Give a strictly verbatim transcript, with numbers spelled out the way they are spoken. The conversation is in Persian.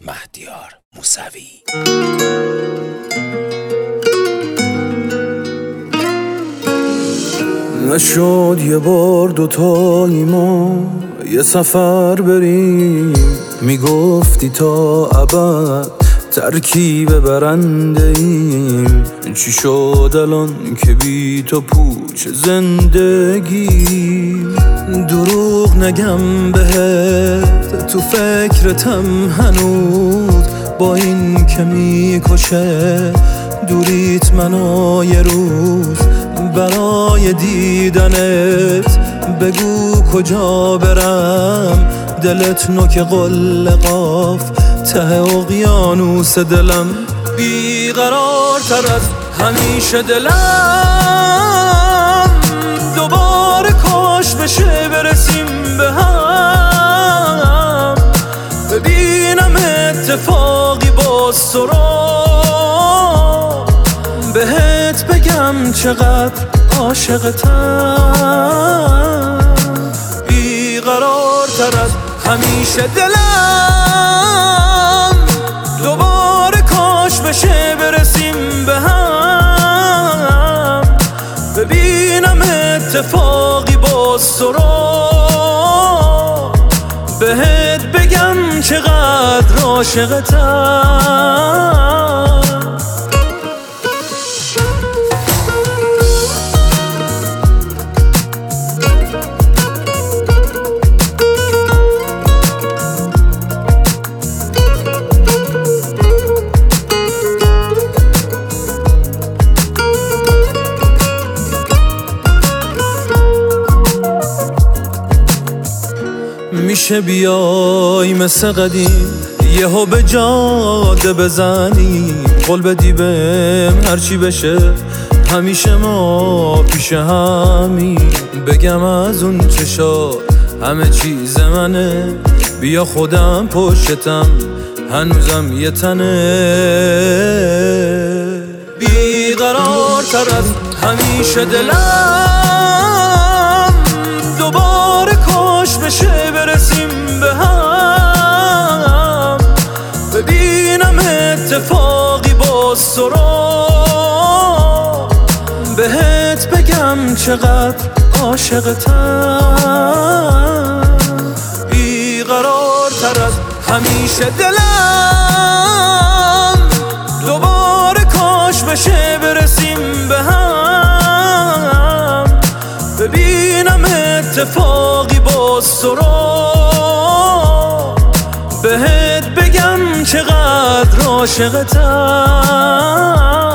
مهدیار موسوی. نشد یه بار دوتایی ما یه سفر بریم، میگفتی تا ابد ترکیب برنده ایم. چی شد الان که بی تو پوچ زندگی؟ دروغ نگم بهت، تو فکرتم هنوز، با این که میکشه دوریت منو یه روز. برای دیدنت بگو کجا برم، دلت نوک قل قاف ته اقیانوس دلم. بیقرارتر از همیشه دلم، دوباره کاش بشه برسیم به هم. ببینم اتفاقی باز تو را، بهت بگم چقدر عاشقتم. بیقرارتر از همیشه دلم، دوباره کاش بشه برسیم به هم. ببینم اتفاقی باز تو را، بهت بگم چقدر عاشقتم. میشه بیای مثل قدیم یهو به جاده بزنیم، قول بدی بهم هرچی بشه همیشه ما پیش همیم. بگم از اون چشا همه چیز منه، بیا خودم پشتم هنوزم یه تنه. بیقرارتر از همیشه دلم، دوباره کاش بشه برسیم به هم. ببینم اتفاقی باز تو را، بهت بگم چقدر عاشقتم. بیقرارتر از همیشه دلم، دوباره کاش بشه برسیم به هم. ببینم اتفاقی باز تو را، بهت بگم چقدر عاشقتم.